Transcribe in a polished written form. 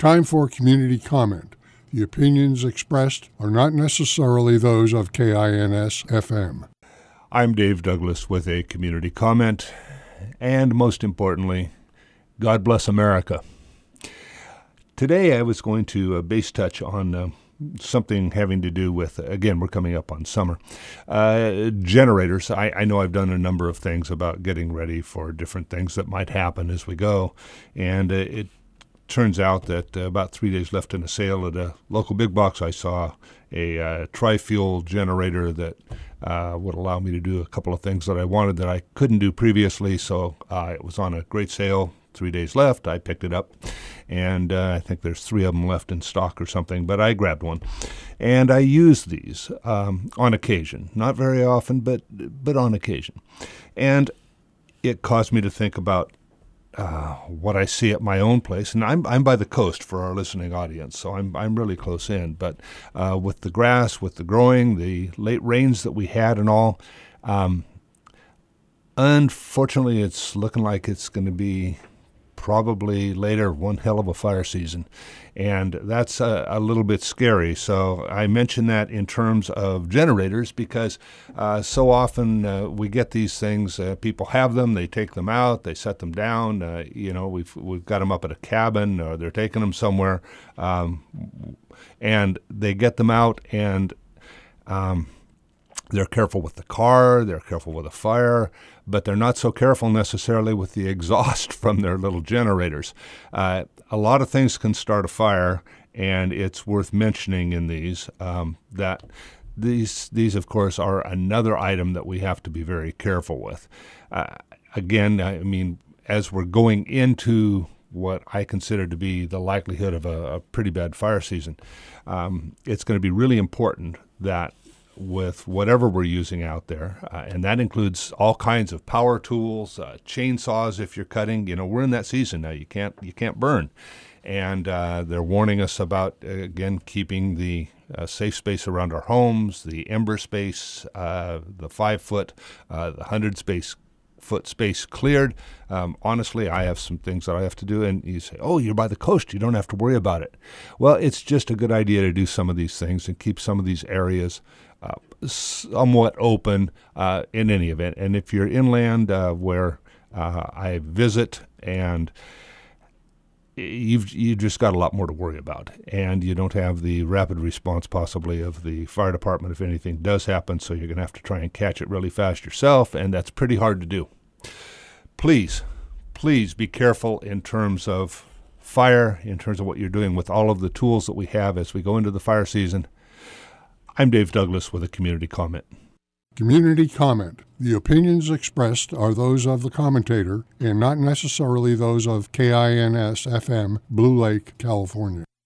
Time for community comment. The opinions expressed are not necessarily those of KINS-FM. I'm Dave Douglas with a community comment, and most importantly, God bless America. Today I was going to base touch on something having to do with, again, we're coming up on summer, generators. I know I've done a number of things about getting ready for different things that might happen as we go, and it turns out that about 3 days left in a sale at a local big box, I saw a tri-fuel generator that would allow me to do a couple of things that I wanted that I couldn't do previously. So it was on a great sale. 3 days left. I picked it up, and I think there's 3 of them left in stock or something, but I grabbed one. And I use these on occasion. Not very often, but on occasion. And it caused me to think about what I see at my own place, and I'm by the coast for our listening audience, so I'm really close in. But with the grass, with the growing, the late rains that we had, and all, unfortunately, it's looking like it's going to be probably later one hell of a fire season, and that's a little bit scary. So I mention that in terms of generators because so often we get these things, people have them, they take them out, they set them down, we've got them up at a cabin, or they're taking them somewhere, and they get them out, and they're careful with the car, they're careful with the fire, but they're not so careful necessarily with the exhaust from their little generators. A lot of things can start a fire, and it's worth mentioning in these that these, of course, are another item that we have to be very careful with. Again, I mean, as we're going into what I consider to be the likelihood of a pretty bad fire season, it's going to be really important that with whatever we're using out there, and that includes all kinds of power tools, chainsaws if you're cutting. We're in that season now. You can't burn, and they're warning us about again keeping the safe space around our homes, the ember space, the 5 foot, the 100-foot space cleared. Honestly, I have some things that I have to do, and you say, "Oh, you're by the coast. You don't have to worry about it." Well, it's just a good idea to do some of these things and keep some of these areas somewhat open in any event. And if you're inland where I visit, and you've just got a lot more to worry about, and you don't have the rapid response possibly of the fire department if anything does happen, so you're going to have to try and catch it really fast yourself, and that's pretty hard to do. Please be careful in terms of fire, in terms of what you're doing with all of the tools that we have as we go into the fire season. I'm Dave Douglas with a community comment. Community comment. The opinions expressed are those of the commentator and not necessarily those of KINS-FM, Blue Lake, California.